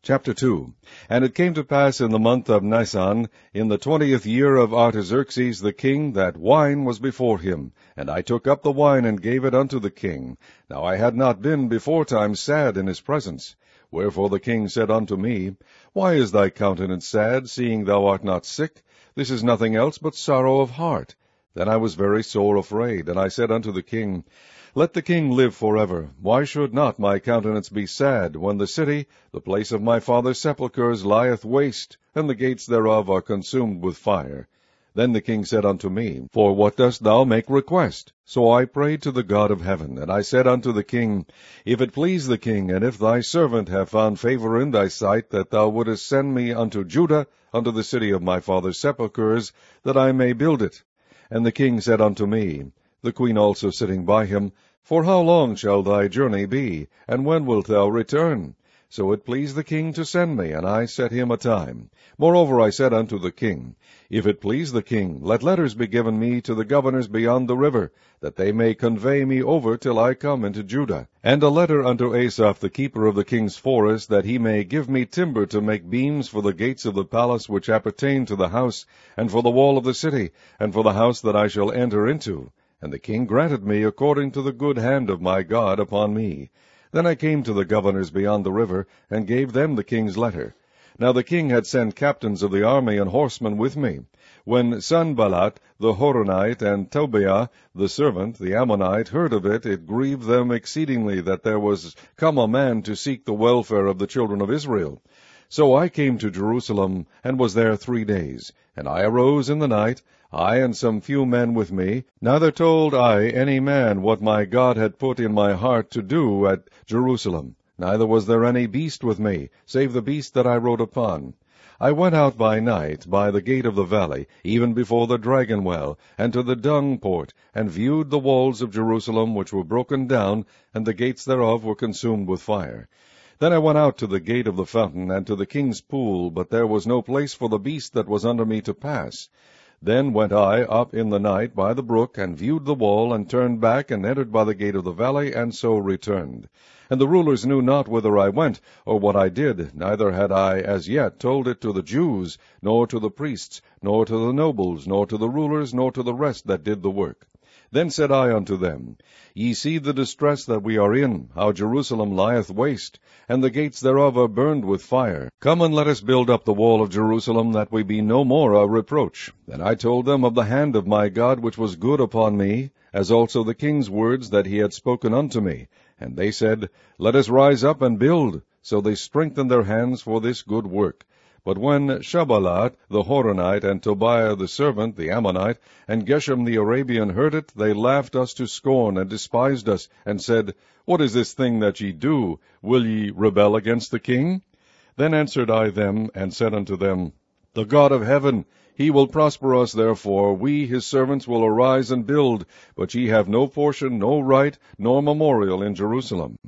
Chapter 2. And it came to pass in the month of Nisan, in the 20th year of Artaxerxes the king, that wine was before him. And I took up the wine, and gave it unto the king. Now I had not been beforetime sad in his presence. Wherefore the king said unto me, Why is thy countenance sad, seeing thou art not sick? This is nothing else but sorrow of heart. Then I was very sore afraid, and I said unto the king, Let the king live forever. Why should not my countenance be sad, when the city, the place of my father's sepulchres, lieth waste, and the gates thereof are consumed with fire? Then the king said unto me, For what dost thou make request? So I prayed to the God of heaven, and I said unto the king, If it please the king, and if thy servant have found favor in thy sight, that thou wouldest send me unto Judah, unto the city of my father's sepulchres, that I may build it. And the king said unto me, the queen also sitting by him, For how long shall thy journey be, and when wilt thou return? So it pleased the king to send me, and I set him a time. Moreover I said unto the king, If it please the king, let letters be given me to the governors beyond the river, that they may convey me over till I come into Judah. And a letter unto Asaph the keeper of the king's forest, that he may give me timber to make beams for the gates of the palace which appertain to the house, and for the wall of the city, and for the house that I shall enter into. And the king granted me according to the good hand of my God upon me. Then I came to the governors beyond the river, and gave them the king's letter. Now the king had sent captains of the army and horsemen with me. When Sanballat the Horonite and Tobiah the servant, the Ammonite, heard of it, it grieved them exceedingly that there was come a man to seek the welfare of the children of Israel. So I came to Jerusalem, and was there 3 days. And I arose in the night, I and some few men with me. Neither told I any man what my God had put in my heart to do at Jerusalem. Neither was there any beast with me, save the beast that I rode upon. I went out by night, by the gate of the valley, even before the dragon well, and to the dung port, and viewed the walls of Jerusalem, which were broken down, and the gates thereof were consumed with fire. Then I went out to the gate of the fountain, and to the king's pool, but there was no place for the beast that was under me to pass. Then went I up in the night by the brook, and viewed the wall, and turned back, and entered by the gate of the valley, and so returned. And the rulers knew not whither I went, or what I did, neither had I as yet told it to the Jews, nor to the priests, nor to the nobles, nor to the rulers, nor to the rest that did the work. Then said I unto them, Ye see the distress that we are in, how Jerusalem lieth waste, and the gates thereof are burned with fire. Come and let us build up the wall of Jerusalem, that we be no more a reproach. Then I told them of the hand of my God which was good upon me, as also the king's words that he had spoken unto me. And they said, Let us rise up and build. So they strengthened their hands for this good work. But when Sanballat the Horonite, and Tobiah the servant, the Ammonite, and Geshem the Arabian heard it, they laughed us to scorn, and despised us, and said, What is this thing that ye do? Will ye rebel against the king? Then answered I them, and said unto them, The God of heaven, he will prosper us, therefore we his servants will arise and build, but ye have no portion, no right, nor memorial in Jerusalem.